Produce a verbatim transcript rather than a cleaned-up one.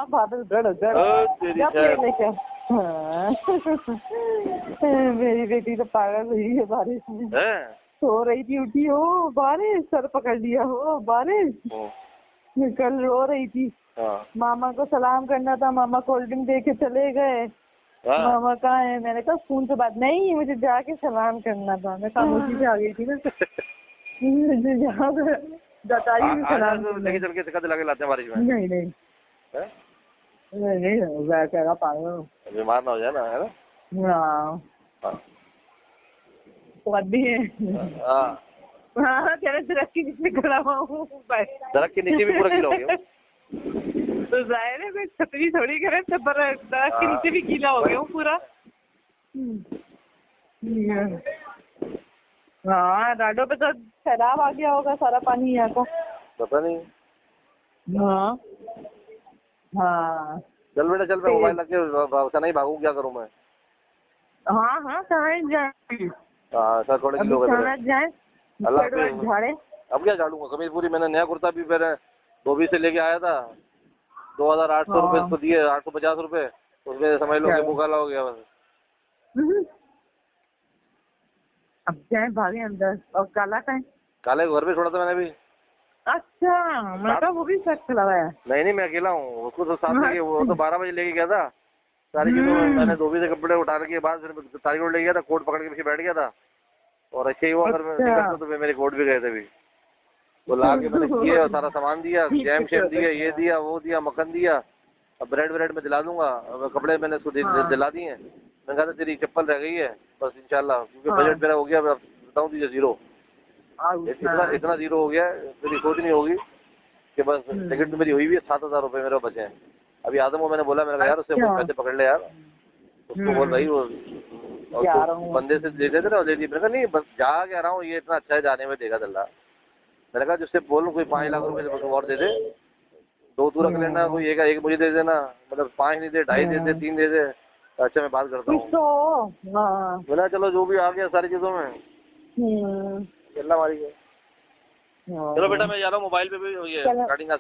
बादल गड़ गड़ लेके। हाँ। मेरी बेटी तो पागल हुई है बारिश में, सो रही थी, उठी हो बारिश, सर पकड़ लिया हो बारिश, कल रो रही थी। हाँ। मामा को सलाम करना था, मामा कोल्ड ड्रिंक दे के चले गए। हाँ। मामा कहाँ है? मैंने कहा फोन से बात नहीं, मुझे जाके सलाम करना था। मैं खामोशी से आ गई थी ना। मुझे यहाँ बताई सलाम लेके चल के सिक्का दिला के लाते हैं बारिश में। नहीं नहीं नहीं नहीं वैसा पागल, बीमार ना हो जाए ना, है ना। हाँ वो भी है। हाँ हाँ, दरख्त के नीचे खड़ा हुआ हूँ, दरख्त के नीचे भी पूरा गीला हो गया। तो जाहिर है मैं छतरी थोड़ी करे, दरख्त के नीचे भी गीला हो गया हूँ पूरा। हाँ राडो पे तो सैलाब आ गया होगा, सारा पानी यहाँ का, पता नहीं। हाँ हाँ चल बेटा चल, मैं मोबाइल रख के नहीं भागू, क्या करूँ मैं। हाँ हाँ कहाँ जाए। हाँ सर थोड़े किलो जाए झाड़े। अब क्या झाड़ूंगा, कमीज पूरी मैंने नया कुर्ता भी पहने धोबी से लेके आया था, दो हजार आठ सौ रुपये इसको दिए, आठ सौ पचास रुपये, उसमें समझ लो कि मुँह काला हो गया बस। अब जाए भागे अंदर। और काला का है? काले घर पे छोड़ा था मैंने भी। अच्छा मैं तो वो भी साथ चला गया। नहीं नहीं मैं अकेला हूँ, उसको तो साथ लेके, वो तो बारह बजे लेके गया था सारी चीजों में। मैंने धोबी से कपड़े उठाने के बाद फिर तारी रोड ले गया था, कोट पकड़ के पीछे बैठ गया था, और अच्छे ही हुआ अगर मैं निकलता तो मेरे कोट भी गए थे भी। तो ला के मैंने किए और सारा सामान दिया, जैम शैम दिया, ये दिया वो दिया, मक्खन दिया। अब ब्रेड ब्रेड में दिला दूंगा, कपड़े मैंने उसको दिला दिए। मैंने कहा था तेरी चप्पल रह गई है बस इंशाल्लाह, क्योंकि बजट मेरा हो गया, बताऊँ तुझे जीरो, इतना इतना जीरो हो गया, मेरी सोच नहीं होगी कि बस टिकट तो मेरी हुई भी है, सात हजार रुपये मेरे बचे हैं। अभी आदम को मैंने बोला, मैंने कहा यार उससे पैसे पकड़ ले यार, उसको बोल भाई वो बंदे से दे देते ना, दे दी। मैंने कहा नहीं बस जा कह रहा हूँ, ये इतना अच्छा है जाने में देगा दल्ला। मैंने कहा जिससे बोलूँ कोई पाँच लाख रुपए से और दे दे, दो तू रख लेना, कोई एक एक मुझे दे देना, मतलब पाँच नहीं दे, ढाई दे दे, तीन दे दे, अच्छा मैं बात करता हूँ। बोला चलो जो भी आ गया सारी चीजों में अल्लाह मारी गया। चलो बेटा मैं जा रहा हूँ, मोबाइल पे भी ये स्टार्टिंग